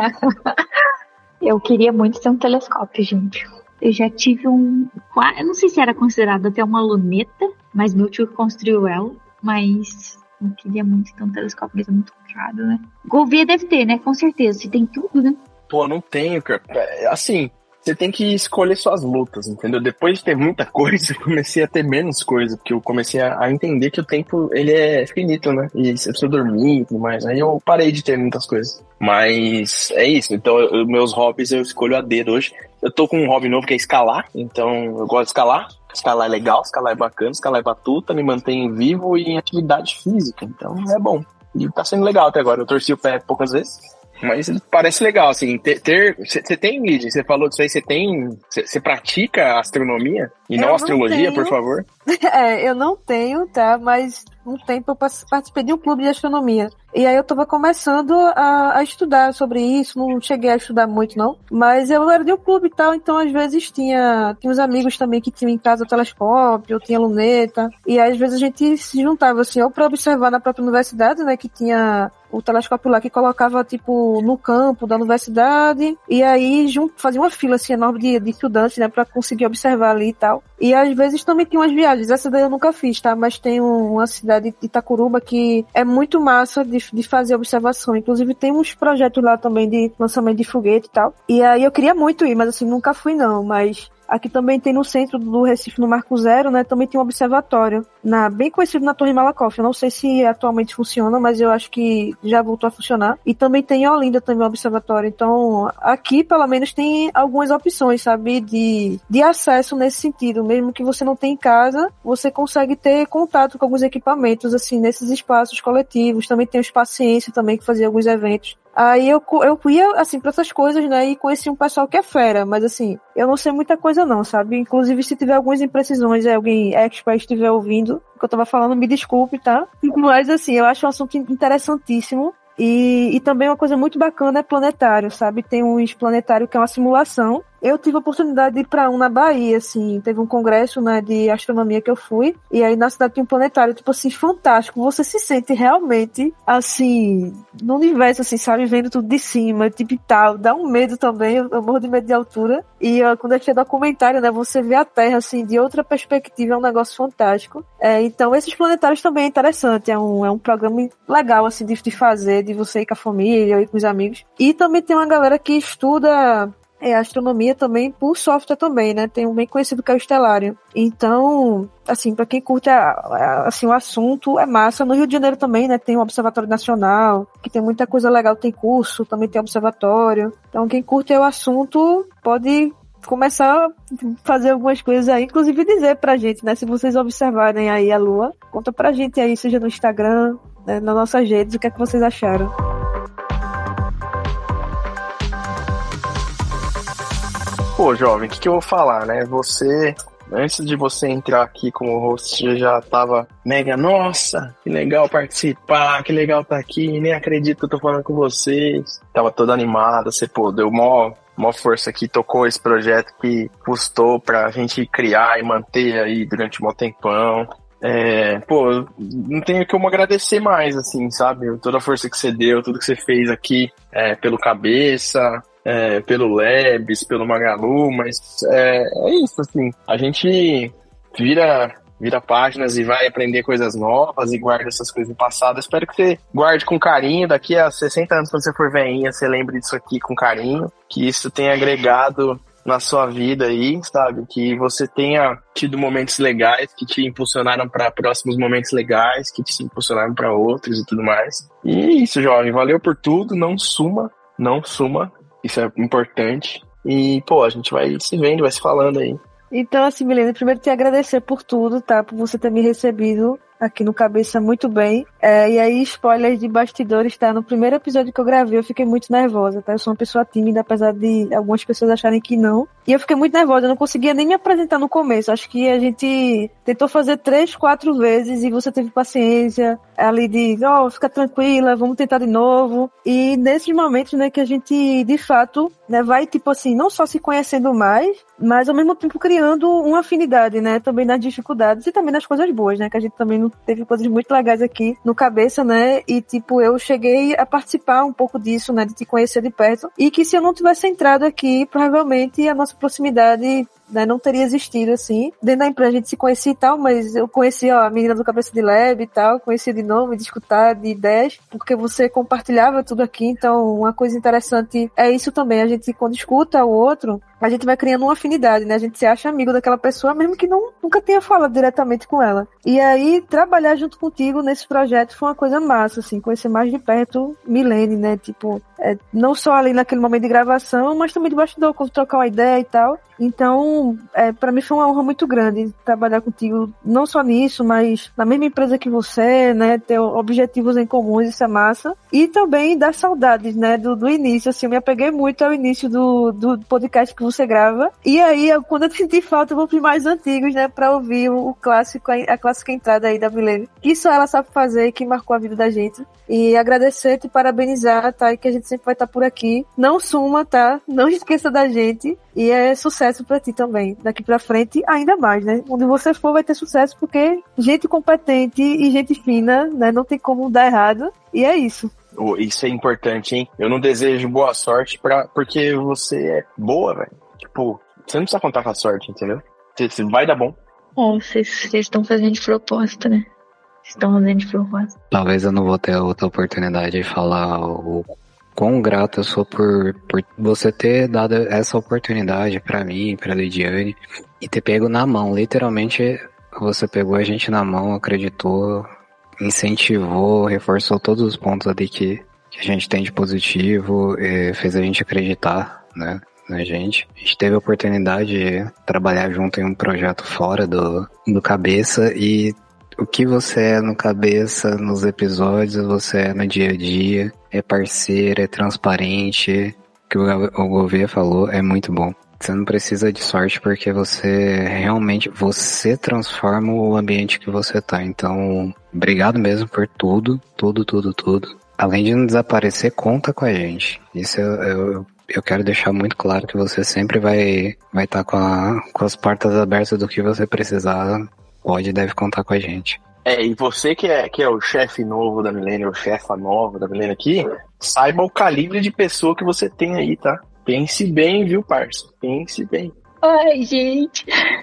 Eu queria muito ter um telescópio, gente. Eu já tive um... Eu não sei se era considerado até uma luneta, mas meu tio construiu ela, mas não queria muito ter um telescópio, mas é muito caro, né? Gouveia deve ter, né? Com certeza, você tem tudo, né? Pô, não tenho, cara. É, assim, você tem que escolher suas lutas, entendeu? Depois de ter muita coisa, eu comecei a ter menos coisa, porque eu comecei a, a entender que o tempo, ele é finito, né? E você precisa dormir e tudo mais. Aí eu parei de ter muitas coisas. Mas é isso. Então, eu, meus hobbies eu escolho a dedo hoje. Eu tô com um hobby novo que é escalar, então eu gosto de escalar. Escalar é legal, escalar é bacana, escalar é batuta, me mantém vivo e em atividade física. Então, é bom. E tá sendo legal até agora. Eu torci o pé poucas vezes. Mas parece legal, assim, ter... Você tem, Lídia, você falou disso aí, você tem... Você pratica astronomia? E não, não astrologia, tenho. Por favor? É, eu não tenho, tá? Mas um tempo eu participei de um clube de astronomia. E aí eu tava começando a, a estudar sobre isso, não cheguei a estudar muito, não. Mas eu era de um clube e tal, então às vezes tinha... Tinha uns amigos também que tinham em casa o telescópio, tinha luneta. E aí, às vezes a gente se juntava, assim, ou pra observar na própria universidade, né, que tinha... o telescópio lá que colocava, tipo, no campo da universidade, e aí junto, fazia uma fila, assim, enorme de, de estudantes, né, pra conseguir observar ali e tal. E às vezes também tinha umas viagens, essa daí eu nunca fiz, tá, mas tem um, uma cidade de Itacuruba que é muito massa de, de fazer observação, inclusive tem uns projetos lá também de lançamento de foguete e tal, e aí eu queria muito ir, mas assim, nunca fui não, mas... Aqui também tem no centro do Recife, no Marco Zero, né? Também tem um observatório, na, bem conhecido na Torre Malakoff. Eu não sei se atualmente funciona, mas eu acho que já voltou a funcionar. E também tem em Olinda também um observatório. Então, aqui pelo menos tem algumas opções, sabe? De, de acesso nesse sentido. Mesmo que você não tenha em casa, você consegue ter contato com alguns equipamentos, assim, nesses espaços coletivos. Também tem o Espaço Ciência também, que fazia alguns eventos. Aí eu, eu ia, assim, pra essas coisas, né, e conheci um pessoal que é fera, mas assim, eu não sei muita coisa não, sabe? Inclusive, se tiver algumas imprecisões, alguém expert estiver ouvindo o que eu tava falando, me desculpe, tá? Mas assim, eu acho um assunto interessantíssimo. E, e também uma coisa muito bacana é planetário, sabe? Tem um planetário que é uma simulação. Eu tive a oportunidade de ir pra um na Bahia, assim, teve um congresso, né, de astronomia que eu fui, e aí na cidade tinha um planetário, tipo assim, fantástico, você se sente realmente, assim, no universo, assim, sabe, vendo tudo de cima, tipo e tal, dá um medo também, eu, eu morro de medo de altura, e uh, quando eu tinha documentário, né, você vê a Terra, assim, de outra perspectiva, é um negócio fantástico. É, então, esses planetários também é interessante, é um, é um programa legal, assim, de, de fazer, de você ir com a família, ou ir com os amigos, e também tem uma galera que estuda... É, astronomia também por software também, né? Tem um bem conhecido que é o Stellarium. Então, assim, pra quem curte a, a, assim, o assunto, é massa. No Rio de Janeiro também, né? Tem o Observatório Nacional, que tem muita coisa legal, tem curso, também tem observatório. Então, quem curte o assunto pode começar a fazer algumas coisas aí, inclusive dizer pra gente, né? Se vocês observarem aí a Lua, conta pra gente aí, seja no Instagram, né, nas nossas redes, o que é que vocês acharam. Pô, jovem, o que, que eu vou falar, né? Você, antes de você entrar aqui como host, eu já tava mega, nossa, que legal participar, que legal tá aqui, nem acredito que eu tô falando com vocês. Tava toda animada, você, pô, deu mó, mó força aqui, tocou esse projeto que custou pra gente criar e manter aí durante um tempão. É, pô, não tenho como agradecer mais, assim, sabe? Toda a força que você deu, tudo que você fez aqui, é, pelo Cabeça... É, pelo Labs, pelo Magalu, mas é, é isso, assim, a gente vira, vira páginas e vai aprender coisas novas e guarda essas coisas do passado. Espero que você guarde com carinho, daqui a sessenta anos, quando você for velhinha, você lembre disso aqui com carinho, que isso tenha agregado na sua vida aí, sabe, que você tenha tido momentos legais que te impulsionaram para próximos momentos legais, que te impulsionaram para outros e tudo mais. E é isso, jovem, valeu por tudo, não suma, não suma. Isso é importante. E, pô, a gente vai se vendo, vai se falando aí. Então, assim, Milena, primeiro te agradecer por tudo, tá? Por você ter me recebido aqui no Cabeça muito bem. É, e aí, spoiler de bastidores, tá? No primeiro episódio que eu gravei, eu fiquei muito nervosa, tá? Eu sou uma pessoa tímida, apesar de algumas pessoas acharem que não. E eu fiquei muito nervosa, eu não conseguia nem me apresentar no começo. Acho que a gente tentou fazer três, quatro vezes e você teve paciência ali de, ó, oh, fica tranquila, vamos tentar de novo. E nesses momentos, né, que a gente, de fato, né, vai, tipo assim, não só se conhecendo mais, mas ao mesmo tempo criando uma afinidade, né? Também nas dificuldades e também nas coisas boas, né? Que a gente também não teve coisas muito legais aqui no Cabeça, né? E, tipo, eu cheguei a participar um pouco disso, né? De te conhecer de perto. E que se eu não tivesse entrado aqui, provavelmente a nossa proximidade né, não teria existido, assim. Dentro da empresa a gente se conhecia e tal, mas eu conheci, ó, a menina do Cabeça de Lab e tal, conhecia de nome, de escutar, de ideias, porque você compartilhava tudo aqui, então uma coisa interessante é isso também, a gente quando escuta o outro, a gente vai criando uma afinidade, né, a gente se acha amigo daquela pessoa, mesmo que não, nunca tenha falado diretamente com ela. E aí, trabalhar junto contigo nesse projeto foi uma coisa massa, assim, conhecer mais de perto Milene, né, tipo, é, não só ali naquele momento de gravação, mas também de bastidor, quando trocar uma ideia e tal. Então, é, pra mim foi uma honra muito grande trabalhar contigo, não só nisso, mas na mesma empresa que você, né, ter objetivos em comuns, isso é massa. E também das saudades, né, do, do início, assim, eu me apeguei muito ao início do, do podcast que você grava. E aí, eu, quando eu senti falta, eu vou pros mais antigos, né, pra ouvir o, o clássico, a clássica entrada aí da Milene, que só ela sabe fazer e que marcou a vida da gente. E agradecer, te parabenizar, tá, e que a gente sempre vai estar por aqui. Não suma, tá? Não esqueça da gente. E é sucesso pra ti também. Daqui pra frente, ainda mais, né? Onde você for vai ter sucesso, porque gente competente e gente fina, né? Não tem como dar errado. E é isso. Oh, isso é importante, hein? Eu não desejo boa sorte pra... porque você é boa, velho. Tipo, você não precisa contar com a sorte, entendeu? Você vai dar bom. Bom, vocês estão fazendo de proposta, né? Vocês estão fazendo de proposta. Talvez eu não vou ter outra oportunidade de falar o quão grato eu sou por, por você ter dado essa oportunidade pra mim, pra Lidiane, e ter pego na mão. Literalmente, você pegou a gente na mão, acreditou, incentivou, reforçou todos os pontos ali que, que a gente tem de positivo, e fez a gente acreditar, né, na gente. A gente teve a oportunidade de trabalhar junto em um projeto fora do, do Cabeça, e o que você é no Cabeça, nos episódios, você é no dia a dia, é parceiro, é transparente, o que o Gouveia falou é muito bom. Você não precisa de sorte porque você realmente, você transforma o ambiente que você tá. Então, obrigado mesmo por tudo, tudo, tudo, tudo. Além de não desaparecer, conta com a gente. Isso eu, eu, eu quero deixar muito claro que você sempre vai vai estar com, a, com as portas abertas do que você precisar. Pode e deve contar com a gente. É, e você que é, que é o chefe novo da Milene, o chefa nova da Milene aqui, saiba o calibre de pessoa que você tem aí, tá? Pense bem, viu, parça? Pense bem. Ai, gente.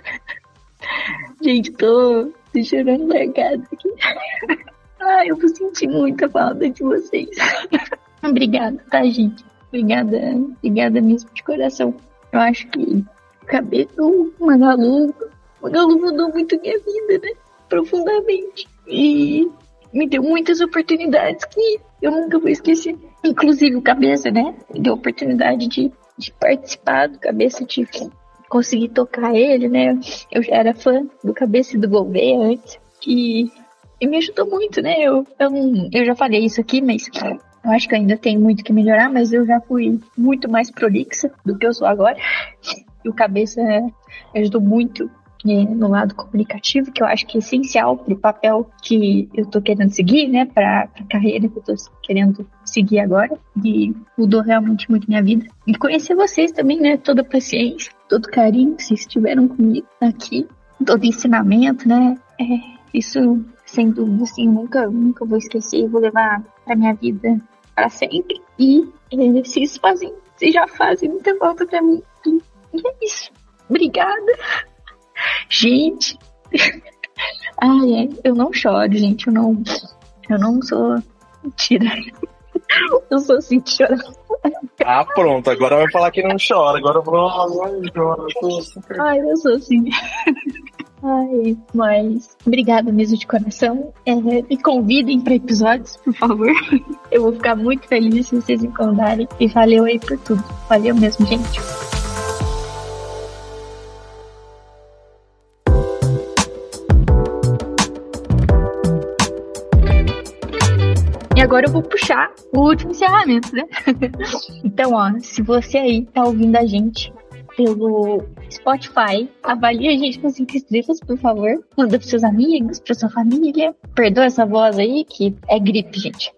Gente, tô, tô chorando largado aqui. Ai, eu vou sentir muita falta de vocês. Obrigada, tá, gente? Obrigada, obrigada mesmo de coração. Eu acho que o Cabeça, o Magalu, o Magalu mudou muito minha vida, né? Profundamente. E me deu muitas oportunidades que eu nunca vou esquecer. Inclusive o Cabeça, né? Me deu a oportunidade de, de participar do Cabeça, de conseguir tocar ele, né? Eu já era fã do Cabeça e do Gouveia antes. E, e me ajudou muito, né? Eu, eu, eu já falei isso aqui, mas eu acho que eu ainda tenho muito que melhorar, mas eu já fui muito mais prolixa do que eu sou agora. E o Cabeça me ajudou muito no lado comunicativo, que eu acho que é essencial para o papel que eu tô querendo seguir, né, para a carreira que eu tô querendo seguir agora, e mudou realmente muito minha vida. E conhecer vocês também, né, toda a paciência, todo o carinho que vocês tiveram comigo aqui, todo o ensinamento, né, é, isso, sem dúvida, assim, eu nunca, nunca vou esquecer, eu vou levar para minha vida para sempre, e é, vocês fazem, vocês já fazem muita falta para mim, e, e é isso. Obrigada. Gente, ai, ai, eu não choro, gente, eu não, eu não sou, mentira, eu sou assim de chorar. Ah, pronto, agora vai falar que não chora, agora eu vou, agora eu choro, eu tô super... Ai, eu sou assim, ai, mas obrigada mesmo de coração, é, me convidem para episódios, por favor, eu vou ficar muito feliz se vocês me convidarem, e valeu aí por tudo, valeu mesmo, gente. E agora eu vou puxar o último encerramento, né? Então, ó, se você aí tá ouvindo a gente pelo Spotify, avalie a gente com cinco estrelas, por favor. Manda pros seus amigos, pra sua família. Perdoa essa voz aí, que é gripe, gente.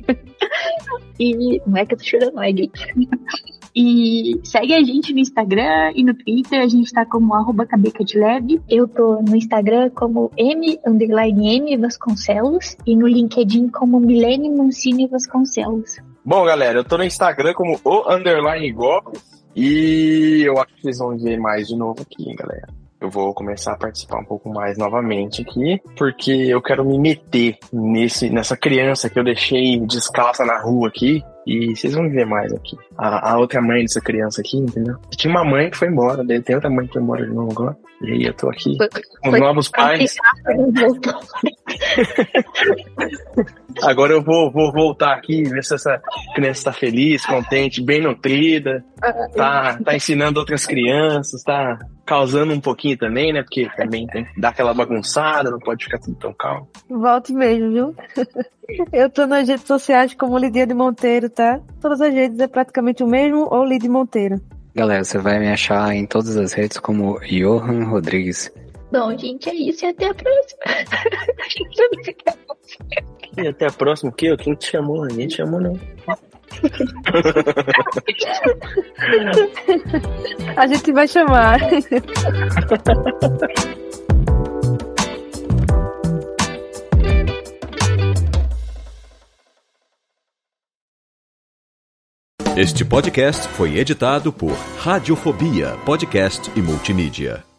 E não é que eu tô chorando, não, é gripe. E segue a gente no Instagram e no Twitter, a gente tá como arroba cabeca de lab. Eu tô no Instagram como M, underline M Vasconcelos, e no LinkedIn como Milene Mancini Vasconcelos. Bom, galera, eu tô no Instagram como o underline Golpes, E eu acho que vocês vão ver mais de novo aqui, galera. Eu vou começar a participar um pouco mais novamente aqui, porque eu quero me meter nesse, nessa criança que eu deixei descalça na rua aqui, e vocês vão ver mais aqui. A, a outra mãe dessa criança aqui, entendeu? Tinha uma mãe que foi embora, daí tem outra mãe que foi embora de novo agora, e aí eu tô aqui com os novos pais. Agora eu vou, vou voltar aqui, ver se essa criança tá feliz, contente, bem nutrida, tá, tá ensinando outras crianças, tá causando um pouquinho também, né? Porque também tem que dar aquela bagunçada, não pode ficar tudo tão calmo. Volte mesmo, viu? Eu tô nas redes sociais como Lidia de Monteiro, tá? Todas as redes é praticamente o mesmo ou Lidia Monteiro. Galera, você vai me achar em todas as redes como Johan Rodrigues. Bom, gente, é isso e até a próxima. E até a próxima, o quê? Quem te chamou? Ninguém te chamou, não. A gente vai chamar. Este podcast foi editado por Radiofobia, podcast e multimídia.